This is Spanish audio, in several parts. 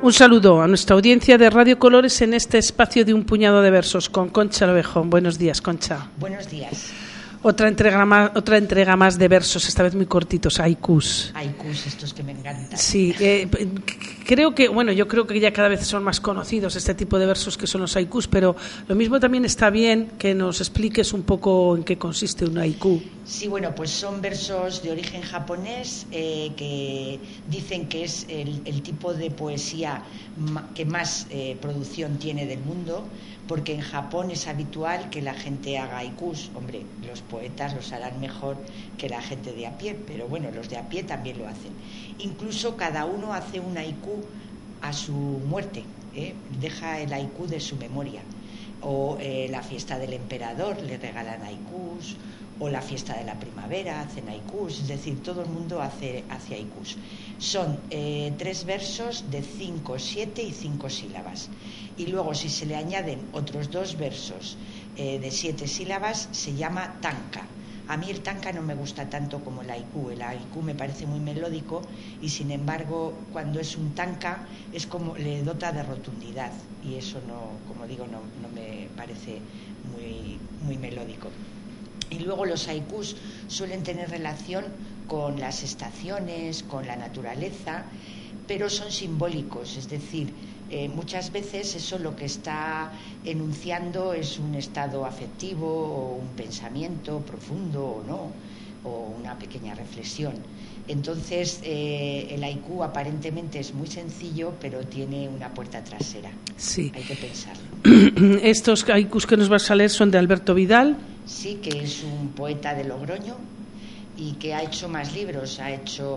Un saludo a nuestra audiencia de Radio Colores en este espacio de un puñado de versos con Concha Lovejón. Buenos días, Concha. Buenos días. Otra entrega más de versos, esta vez muy cortitos, haikus. Haikus, estos que me encantan. Sí, creo que, bueno, yo creo que ya cada vez son más conocidos este tipo de versos que son los haikus, pero lo mismo también está bien que nos expliques un poco en qué consiste un haiku. Sí, bueno, pues son versos de origen japonés que dicen que es el tipo de poesía que más producción tiene del mundo, porque en Japón es habitual que la gente haga haikus. Hombre, los poetas los harán mejor que la gente de a pie, pero bueno, los de a pie también lo hacen. Incluso cada uno hace un haiku a su muerte, deja el haiku de su memoria. O la fiesta del emperador le regalan haikus, o la fiesta de la primavera hacen haikus, es decir, todo el mundo hace haikus. Son 3 versos de 5, 7 y 5 sílabas. Y luego, si se le añaden otros 2 versos de 7 sílabas, se llama tanka. A mí el tanka no me gusta tanto como el haiku me parece muy melódico y sin embargo cuando es un tanka es como le dota de rotundidad y eso no, como digo, no me parece muy melódico. Y luego los haikus suelen tener relación con las estaciones, con la naturaleza, pero son simbólicos, es decir, muchas veces eso lo que está enunciando es un estado afectivo o un pensamiento profundo o no, o una pequeña reflexión. Entonces el haiku aparentemente es muy sencillo, pero tiene una puerta trasera. Sí. Hay que pensarlo. Estos haikus que nos vas a leer son de Alberto Vidal. Sí, que es un poeta de Logroño y que ha hecho más libros. Ha hecho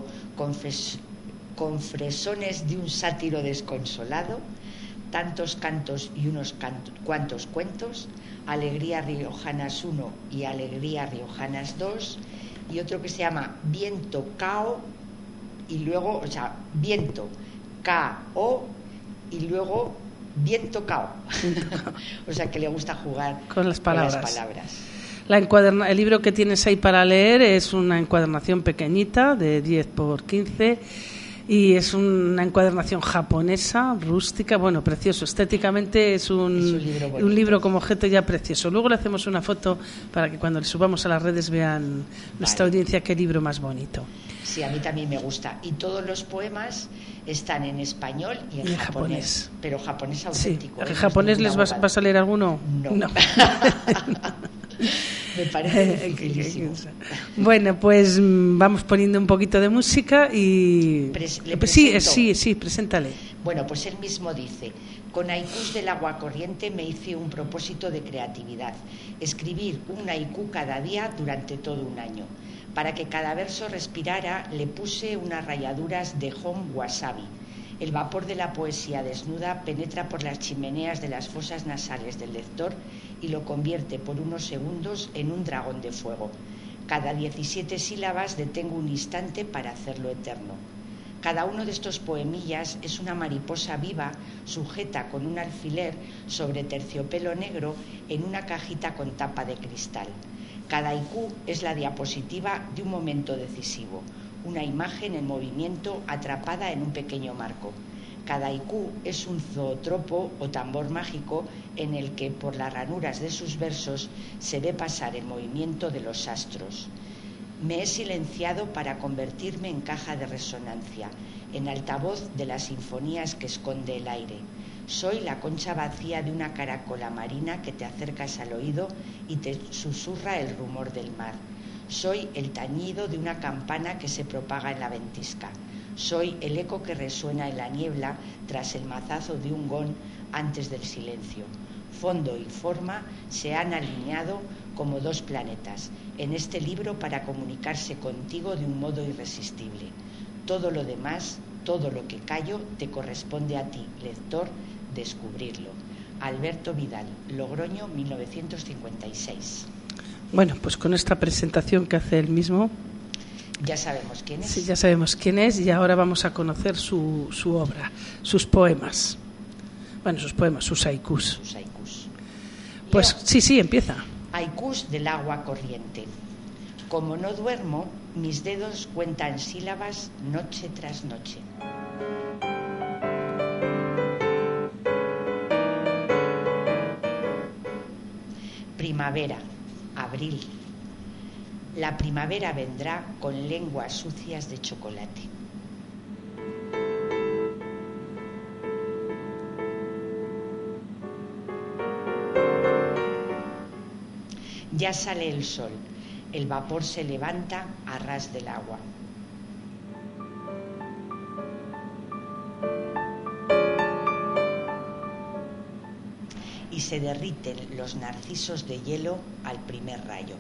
Confesones de un sátiro desconsolado, Tantos cantos y unos cuantos cuentos, Alegría Riojanas 1 y Alegría Riojanas 2, y otro que se llama Viento Cao, y luego, o sea, Viento K-O y luego Viento Cao. O sea que le gusta jugar con las palabras. El libro que tienes ahí para leer es una encuadernación pequeñita de 10 por 15 y es una encuadernación japonesa, rústica, bueno, precioso. Estéticamente es un libro como objeto ya precioso. Luego le hacemos una foto para que cuando le subamos a las redes vean nuestra audiencia qué libro más bonito. Sí, a mí también me gusta. Y todos los poemas están en español y en japonés. Pero japonés auténtico. Sí. ¿En japonés les vas a leer alguno? No. Me parece dificilísimo. Bueno, pues vamos poniendo un poquito de música y... Sí, preséntale. Bueno, pues él mismo dice: con haikus del agua corriente me hice un propósito de creatividad, escribir un haiku cada día durante todo un año. Para que cada verso respirara, le puse unas rayaduras de hon wasabi. El vapor de la poesía desnuda penetra por las chimeneas de las fosas nasales del lector y lo convierte por unos segundos en un dragón de fuego. Cada 17 sílabas detengo un instante para hacerlo eterno. Cada uno de estos poemillas es una mariposa viva sujeta con un alfiler sobre terciopelo negro en una cajita con tapa de cristal. Cada haiku es la diapositiva de un momento decisivo, una imagen en movimiento atrapada en un pequeño marco. Cada haiku es un zootropo o tambor mágico en el que por las ranuras de sus versos se ve pasar el movimiento de los astros. Me he silenciado para convertirme en caja de resonancia, en altavoz de las sinfonías que esconde el aire. Soy la concha vacía de una caracola marina que te acercas al oído y te susurra el rumor del mar. Soy el tañido de una campana que se propaga en la ventisca. Soy el eco que resuena en la niebla tras el mazazo de un gong antes del silencio. Fondo y forma se han alineado como 2 planetas en este libro para comunicarse contigo de un modo irresistible. Todo lo demás, todo lo que callo, te corresponde a ti, lector, descubrirlo. Alberto Vidal, Logroño, 1956. Bueno, pues con esta presentación que hace él mismo... Ya sabemos quién es. Sí, ya sabemos quién es y ahora vamos a conocer su obra, sus poemas. Bueno, sus haikus. Pues sí, empieza. Haikus del agua corriente. Como no duermo, mis dedos cuentan sílabas noche tras noche. Primavera, abril. La primavera vendrá con lenguas sucias de chocolate. Ya sale el sol, el vapor se levanta a ras del agua. Y se derriten los narcisos de hielo al primer rayo.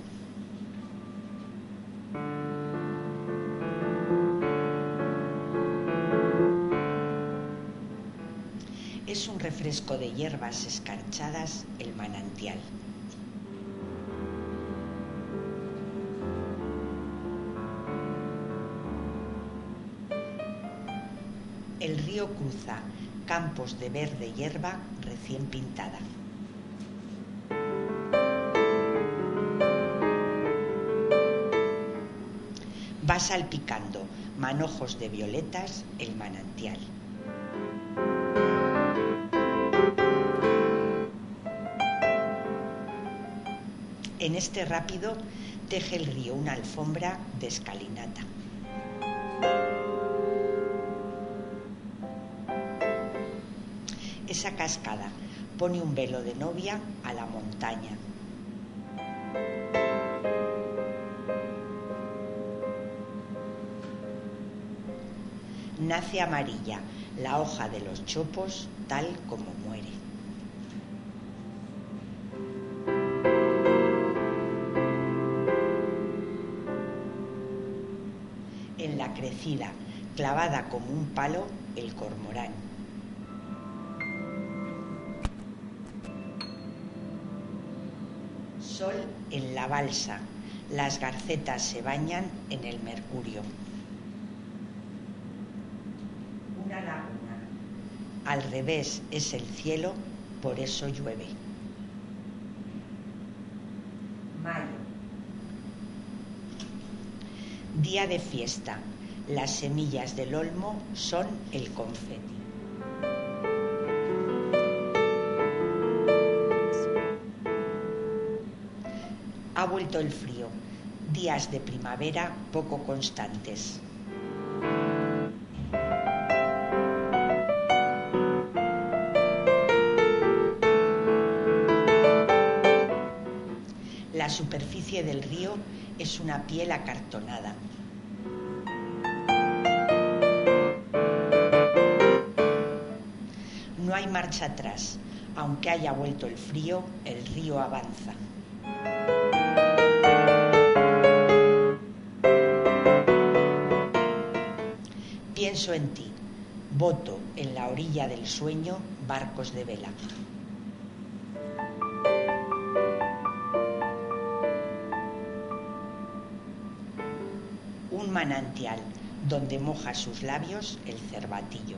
Es un refresco de hierbas escarchadas el manantial. El río cruza campos de verde hierba recién pintada. Va salpicando manojos de violetas el manantial. En este rápido teje el río una alfombra de escalinata. Esa cascada pone un velo de novia a la montaña. Nace amarilla la hoja de los chopos tal como muere. En la crecida, clavada como un palo, el cormorán. Sol en la balsa, las garcetas se bañan en el mercurio. Una laguna. Al revés es el cielo, por eso llueve. Mayo. Día de fiesta. Las semillas del olmo son el confeti. Ha vuelto el frío. Días de primavera poco constantes. La superficie del río es una piel acartonada. No hay marcha atrás. Aunque haya vuelto el frío, el río avanza. Pienso en ti. Boto en la orilla del sueño barcos de vela. Un manantial donde moja sus labios el cervatillo.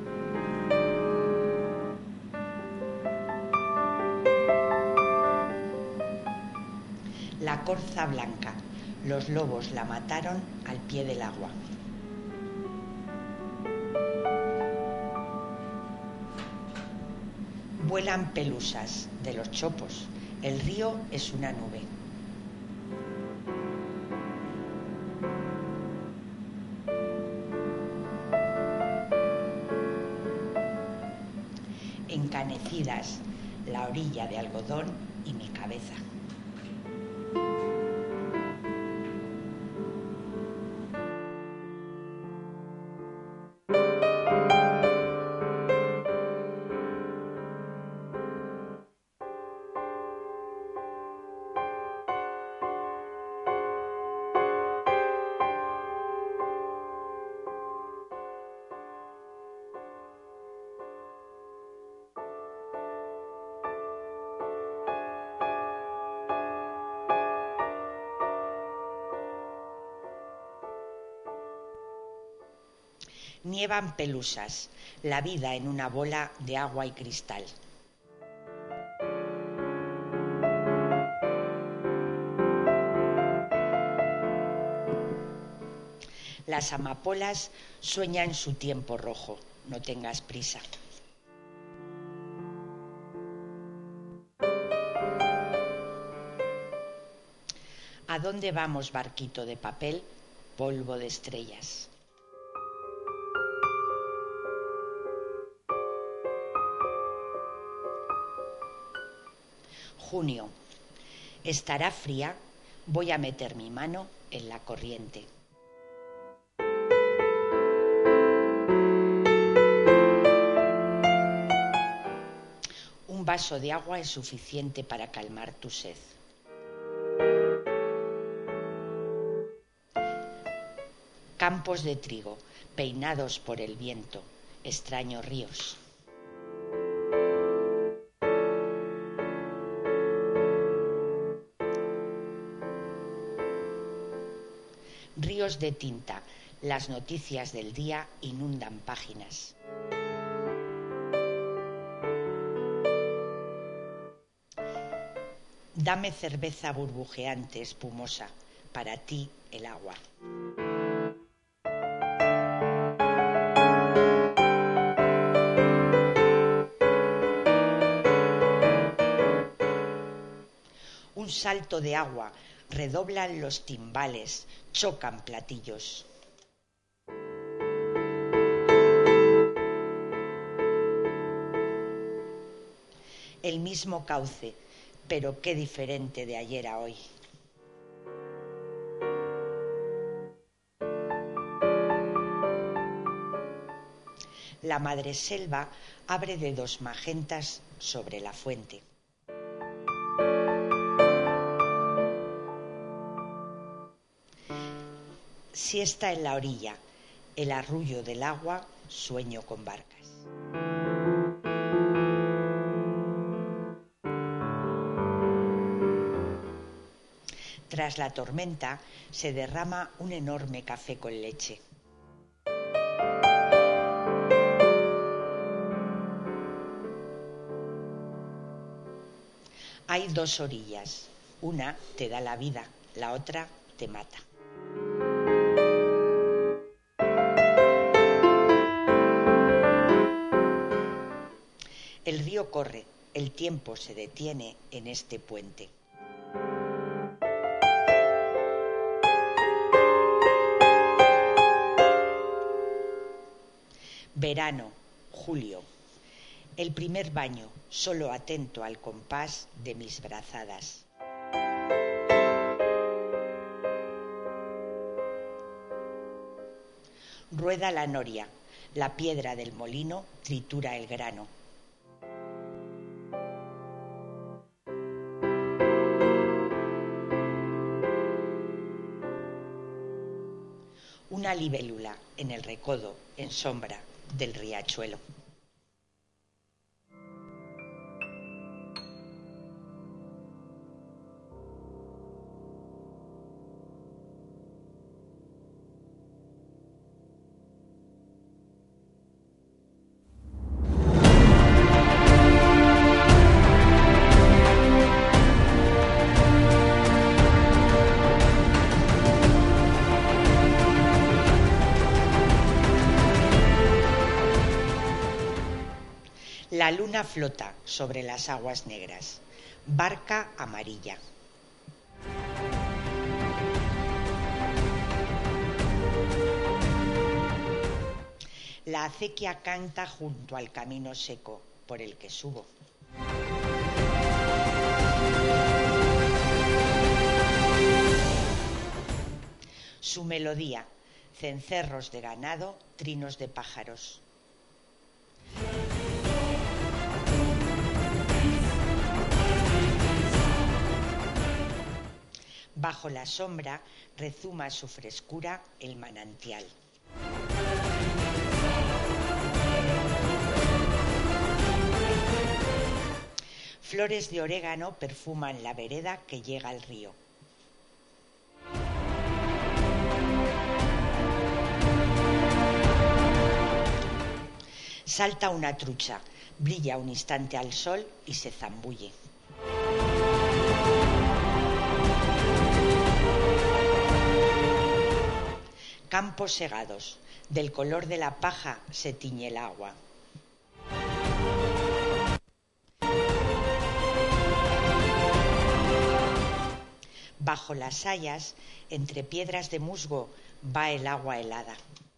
La corza blanca. Los lobos la mataron al pie del agua. Vuelan pelusas de los chopos. El río es una nube. Encanecidas la orilla de algodón y mi cabeza. Nievan pelusas, la vida en una bola de agua y cristal. Las amapolas sueñan su tiempo rojo, no tengas prisa. ¿A dónde vamos, barquito de papel, polvo de estrellas? Junio. Estará fría, voy a meter mi mano en la corriente. Un vaso de agua es suficiente para calmar tu sed. Campos de trigo, peinados por el viento, extraños ríos. Ríos de tinta, las noticias del día inundan páginas. Dame cerveza burbujeante, espumosa, para ti el agua. Un salto de agua, redoblan los timbales, chocan platillos. El mismo cauce, pero qué diferente de ayer a hoy. La madreselva abre dedos magentas sobre la fuente. Siesta en la orilla, el arrullo del agua, sueño con barcas. Tras la tormenta se derrama un enorme café con leche. Hay dos orillas, una te da la vida, la otra te mata. El río corre, el tiempo se detiene en este puente. Verano, julio. El primer baño, solo atento al compás de mis brazadas. Rueda la noria, la piedra del molino tritura el grano. Una libélula en el recodo, en sombra del riachuelo. La luna flota sobre las aguas negras. Barca amarilla. La acequia canta junto al camino seco por el que subo. Su melodía, cencerros de ganado, trinos de pájaros. Bajo la sombra rezuma su frescura el manantial. Flores de orégano perfuman la vereda que llega al río. Salta una trucha, brilla un instante al sol y se zambulle. Campos segados, del color de la paja se tiñe el agua. Bajo las hayas, entre piedras de musgo, va el agua helada.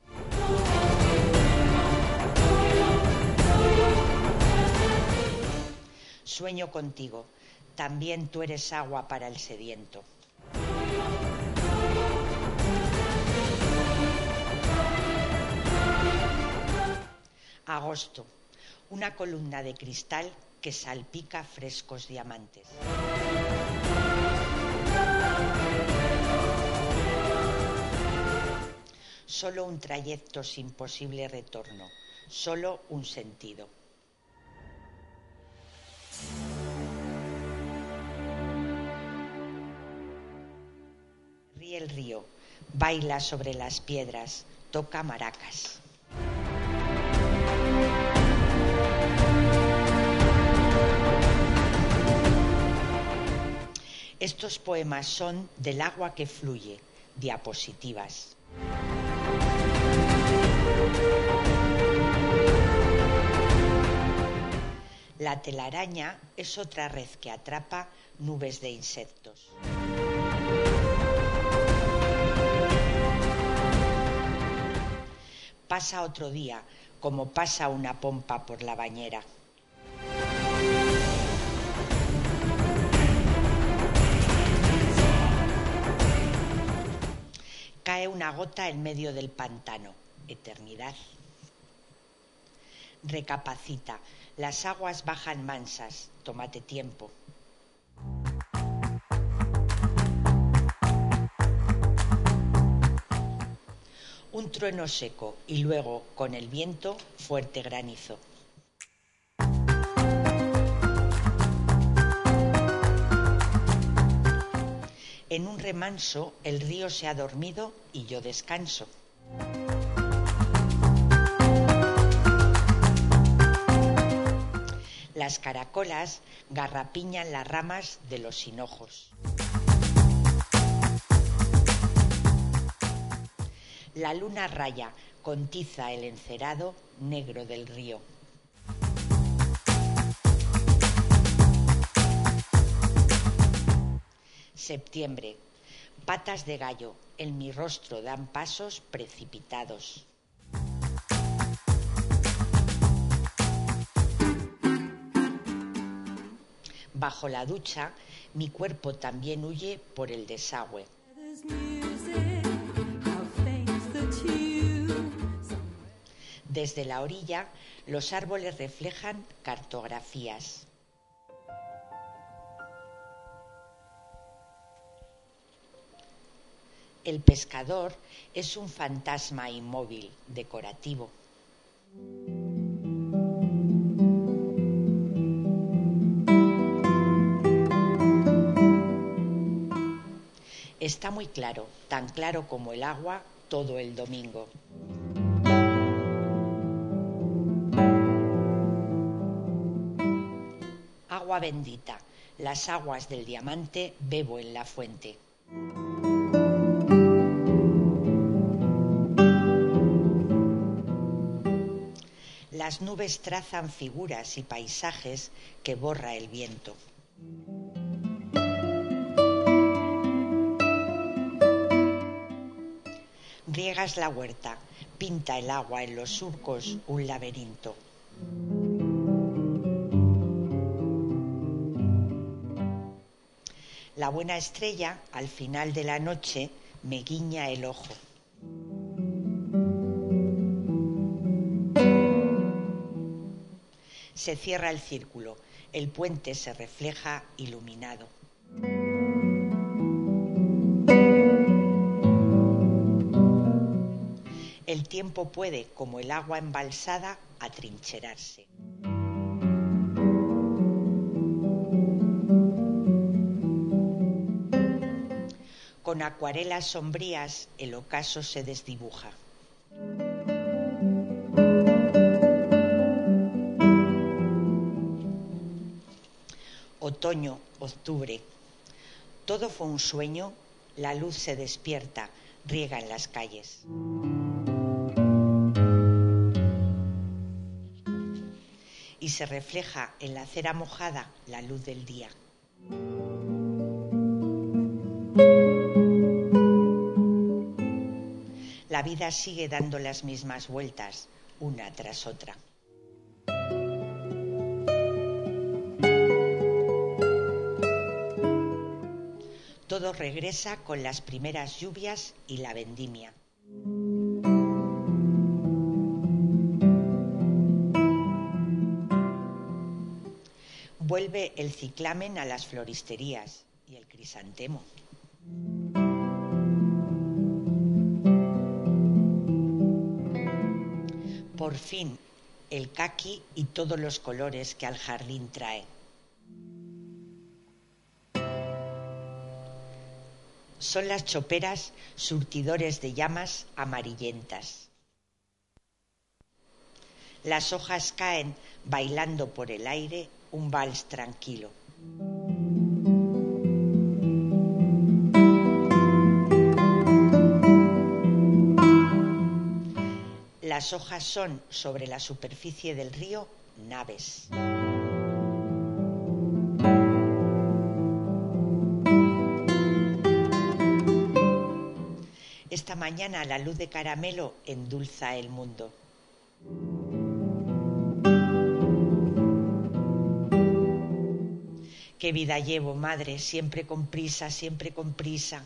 Sueño contigo, también tú eres agua para el sediento. Agosto, una columna de cristal que salpica frescos diamantes. Solo un trayecto sin posible retorno, solo un sentido. Ríe el río, baila sobre las piedras, toca maracas. Estos poemas son del agua que fluye, diapositivas. La telaraña es otra red que atrapa nubes de insectos. Pasa otro día, como pasa una pompa por la bañera. Cae una gota en medio del pantano, eternidad. Recapacita, las aguas bajan mansas, tómate tiempo. Un trueno seco y luego, con el viento, fuerte granizo. En un remanso el río se ha dormido y yo descanso. Las caracolas garrapiñan las ramas de los hinojos. La luna raya con tiza el encerado negro del río. Septiembre. Patas de gallo en mi rostro dan pasos precipitados. Bajo la ducha, mi cuerpo también huye por el desagüe. Desde la orilla, los árboles reflejan cartografías. El pescador es un fantasma inmóvil, decorativo. Está muy claro, tan claro como el agua, todo el domingo. Agua bendita, las aguas del diamante bebo en la fuente. Las nubes trazan figuras y paisajes que borra el viento. Riegas la huerta, pinta el agua en los surcos un laberinto. La buena estrella, al final de la noche, me guiña el ojo. Se cierra el círculo, el puente se refleja iluminado. El tiempo puede, como el agua embalsada, atrincherarse. Con acuarelas sombrías, el ocaso se desdibuja. Otoño, octubre. Todo fue un sueño, la luz se despierta, riega en las calles. Y se refleja en la acera mojada la luz del día. La vida sigue dando las mismas vueltas, una tras otra. Todo regresa con las primeras lluvias y la vendimia. Vuelve el ciclamen a las floristerías y el crisantemo. Por fin, el caqui y todos los colores que al jardín trae. Son las choperas surtidores de llamas amarillentas. Las hojas caen bailando por el aire un vals tranquilo. Las hojas son, sobre la superficie del río, naves. Esta mañana la luz de caramelo endulza el mundo. Qué vida llevo, madre, siempre con prisa, siempre con prisa.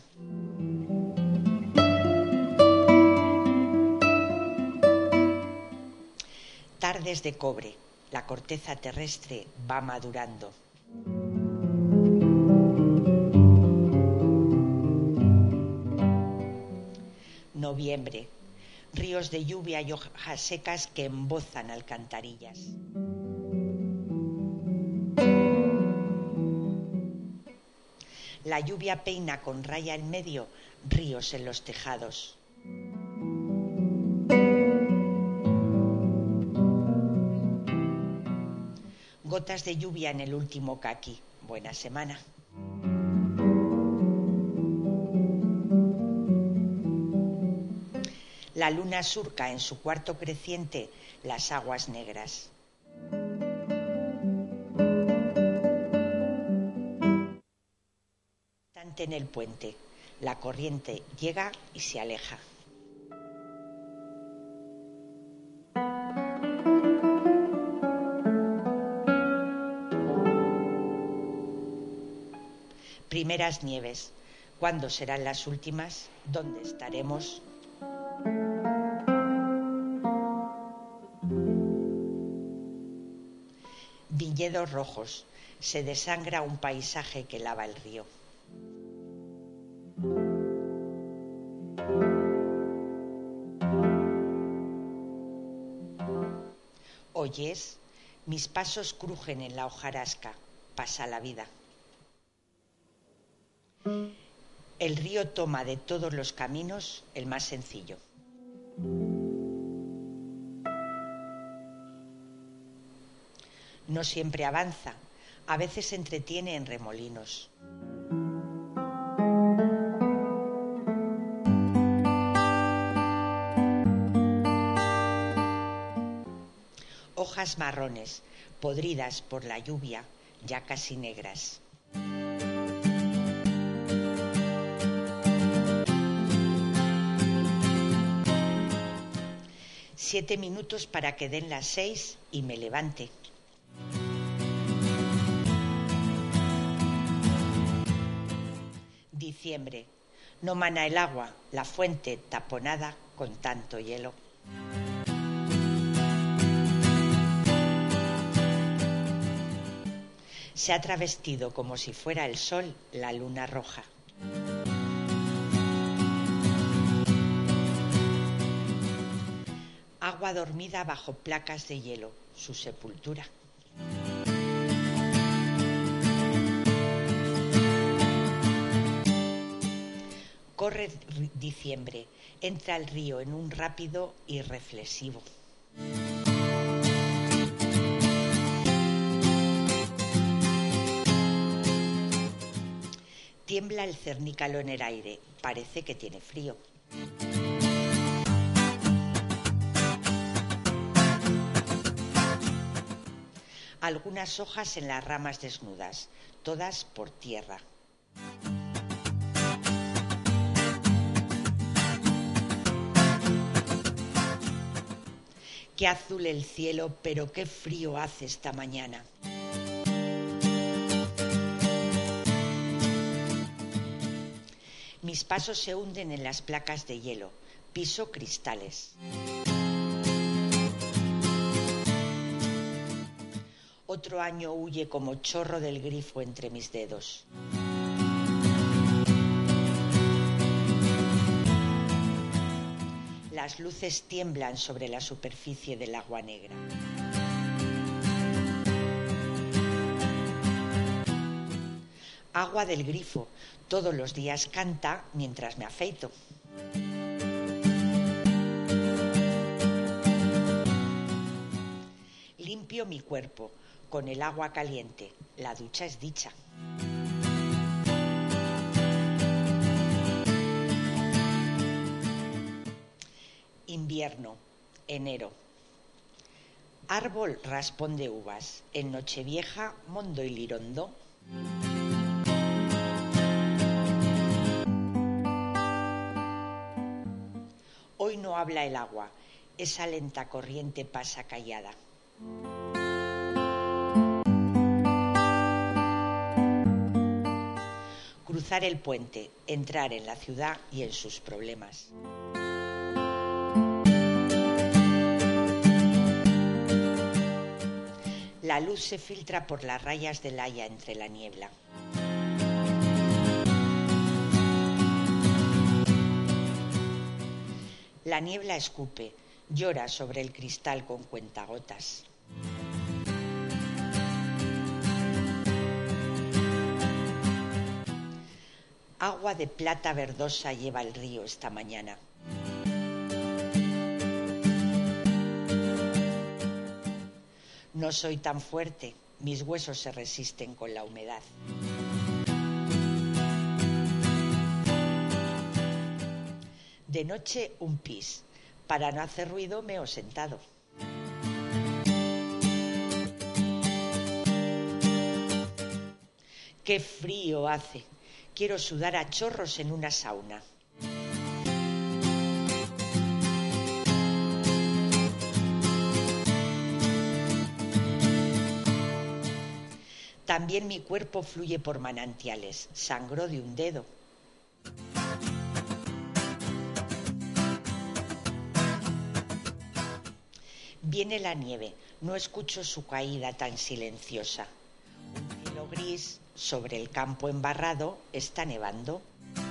Tardes de cobre, la corteza terrestre va madurando. Noviembre, ríos de lluvia y hojas secas que embozan alcantarillas. La lluvia peina con raya en medio ríos en los tejados. Gotas de lluvia en el último caqui. Buena semana. La luna surca en su cuarto creciente las aguas negras. En el puente, la corriente llega y se aleja. Primeras nieves. ¿Cuándo serán las últimas? ¿Dónde estaremos? Viñedos rojos. Se desangra un paisaje que lava el río. Oyes, mis pasos crujen en la hojarasca, pasa la vida. El río toma de todos los caminos el más sencillo. No siempre avanza, a veces se entretiene en remolinos. Hojas marrones, podridas por la lluvia, ya casi negras. Siete minutos para que den las 6 y me levante. Diciembre. No mana el agua, la fuente taponada con tanto hielo. Se ha travestido como si fuera el sol la luna roja. Agua dormida bajo placas de hielo, su sepultura. Corre diciembre, entra al río en un rápido y reflexivo. Tiembla el cernícalo en el aire, parece que tiene frío. Algunas hojas en las ramas desnudas, todas por tierra. Qué azul el cielo, pero qué frío hace esta mañana. Mis pasos se hunden en las placas de hielo. Piso cristales. Otro año huye como chorro del grifo entre mis dedos. Las luces tiemblan sobre la superficie del agua negra. Agua del grifo. Todos los días canta mientras me afeito. Limpio mi cuerpo con el agua caliente. La ducha es dicha. Invierno, enero. Árbol raspón de uvas. En Nochevieja, mondo y lirondo. Hoy no habla el agua. Esa lenta corriente pasa callada. Cruzar el puente, entrar en la ciudad y en sus problemas. La luz se filtra por las rayas del haya entre la niebla. La niebla escupe, llora sobre el cristal con cuentagotas. Agua de plata verdosa lleva el río esta mañana. No soy tan fuerte, mis huesos se resisten con la humedad. De noche un pis. Para no hacer ruido me he sentado. ¡Qué frío hace! Quiero sudar a chorros en una sauna. También mi cuerpo fluye por manantiales. Sangró de un dedo. Viene la nieve. No escucho su caída tan silenciosa. Un cielo gris sobre el campo embarrado. Está nevando.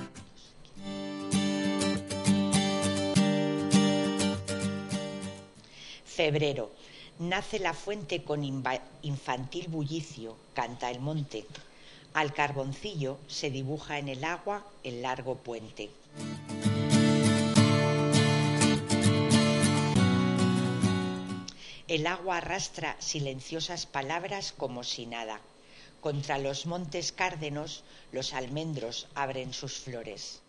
Febrero. Nace la fuente con infantil bullicio, canta el monte. Al carboncillo se dibuja en el agua el largo puente. El agua arrastra silenciosas palabras como si nada. Contra los montes cárdenos los almendros abren sus flores.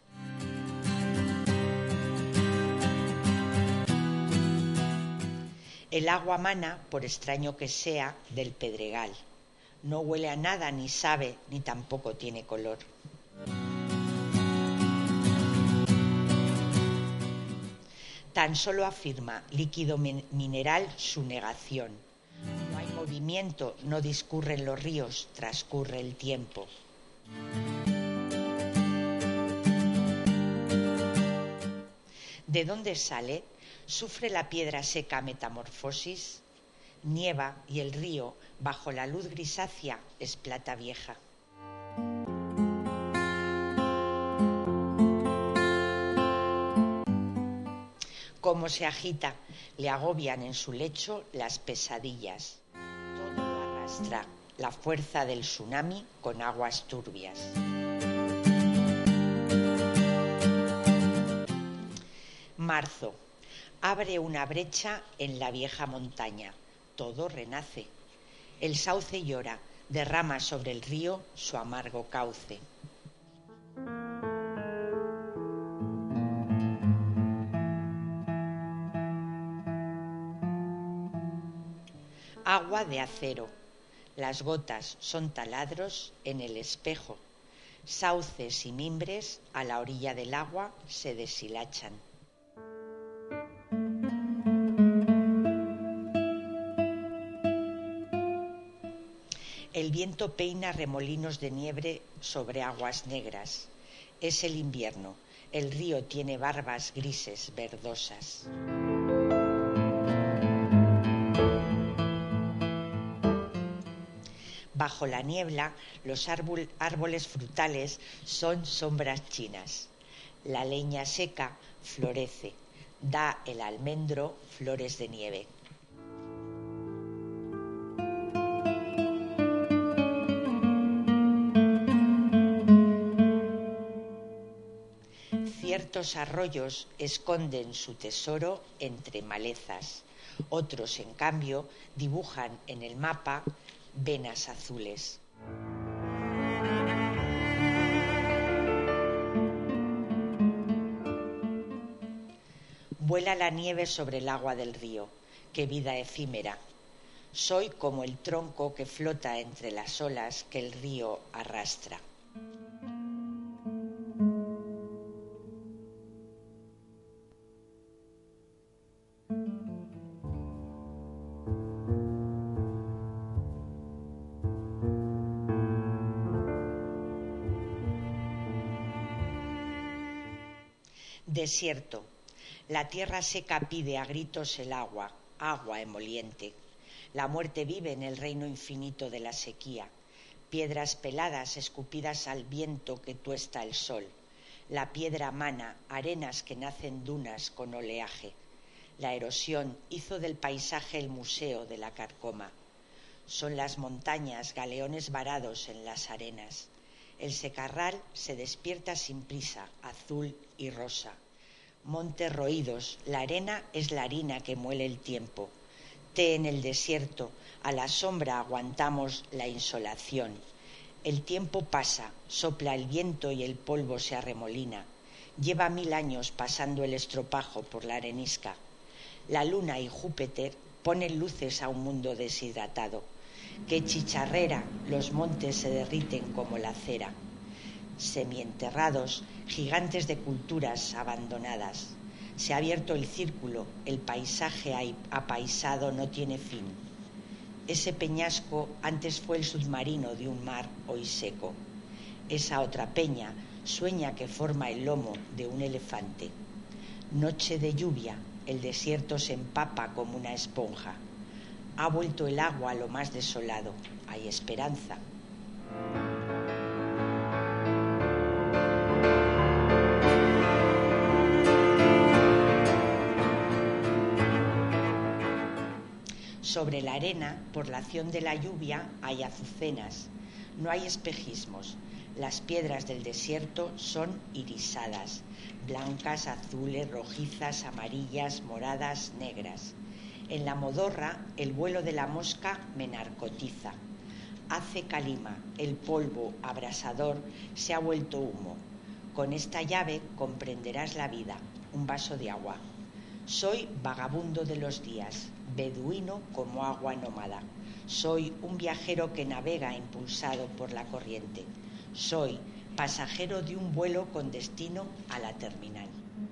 El agua mana, por extraño que sea, del pedregal. No huele a nada, ni sabe, ni tampoco tiene color. Tan solo afirma, líquido mineral, su negación. No hay movimiento, no discurren los ríos, transcurre el tiempo. ¿De dónde sale? ¿Sufre la piedra seca metamorfosis? Nieva y el río, bajo la luz grisácea, es plata vieja. Cómo se agita, le agobian en su lecho las pesadillas. Todo lo arrastra, la fuerza del tsunami con aguas turbias. Marzo. Abre una brecha en la vieja montaña. Todo renace. El sauce llora, derrama sobre el río su amargo cauce. Agua de acero. Las gotas son taladros en el espejo. Sauces y mimbres a la orilla del agua se deshilachan. viento peina remolinos de nieve sobre aguas negras. Es el invierno. El río tiene barbas grises, verdosas. Bajo la niebla, los árboles frutales son sombras chinas. La leña seca florece. Da el almendro flores de nieve. Ciertos arroyos esconden su tesoro entre malezas. Otros, en cambio, dibujan en el mapa venas azules. Vuela la nieve sobre el agua del río. ¡Qué vida efímera! Soy como el tronco que flota entre las olas que el río arrastra. Desierto. La tierra seca pide a gritos el agua, agua emoliente. La muerte vive en el reino infinito de la sequía. Piedras peladas escupidas al viento que tuesta el sol. La piedra mana, arenas que nacen dunas con oleaje. La erosión hizo del paisaje el museo de la carcoma. Son las montañas galeones varados en las arenas. El secarral se despierta sin prisa, azul y rosa. Montes roídos, la arena es la harina que muele el tiempo. Té en el desierto, a la sombra aguantamos la insolación. El tiempo pasa, sopla el viento y el polvo se arremolina. Lleva 1000 años pasando el estropajo por la arenisca. La luna y Júpiter ponen luces a un mundo deshidratado. ¡Qué chicharrera! Los montes se derriten como la cera. Semienterrados, gigantes de culturas abandonadas. Se ha abierto el círculo, el paisaje apaisado no tiene fin. Ese peñasco antes fue el submarino de un mar hoy seco. Esa otra peña sueña que forma el lomo de un elefante. Noche de lluvia, el desierto se empapa como una esponja. Ha vuelto el agua a lo más desolado. Hay esperanza. Sobre la arena, por la acción de la lluvia, hay azucenas. No hay espejismos. Las piedras del desierto son irisadas, blancas, azules, rojizas, amarillas, moradas, negras. En la modorra, el vuelo de la mosca me narcotiza. Hace calima, el polvo abrasador se ha vuelto humo. Con esta llave comprenderás la vida, un vaso de agua. Soy vagabundo de los días, beduino como agua nómada. Soy un viajero que navega impulsado por la corriente. Soy pasajero de un vuelo con destino a la terminal.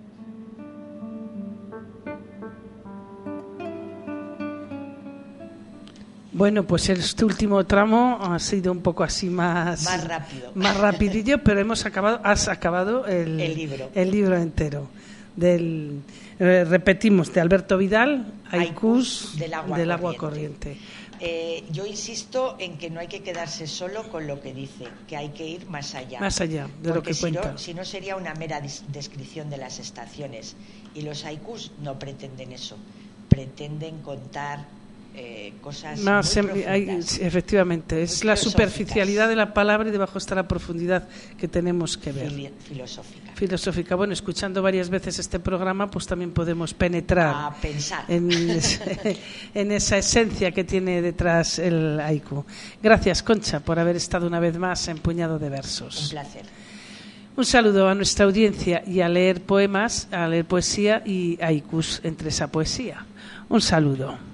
Bueno, pues este último tramo ha sido un poco así más rápido. Más rapidillo, pero has acabado el libro entero. Repetimos, de Alberto Vidal, Haikus del agua corriente. Yo insisto en que no hay que quedarse solo con lo que dice, que hay que ir más allá. Más allá de lo que cuenta. Si no sería una mera descripción de las estaciones. Y los haikus no pretenden eso. Pretenden contar cosas más efectivamente, es la superficialidad de la palabra y debajo está la profundidad que tenemos que ver. Filosófica. Bueno, escuchando varias veces este programa, pues también podemos penetrar a pensar en esa esencia que tiene detrás el haiku. Gracias, Concha, por haber estado una vez más en Puñado de Versos. Un placer. Un saludo a nuestra audiencia y a leer poemas, a leer poesía y haikus entre esa poesía. Un saludo.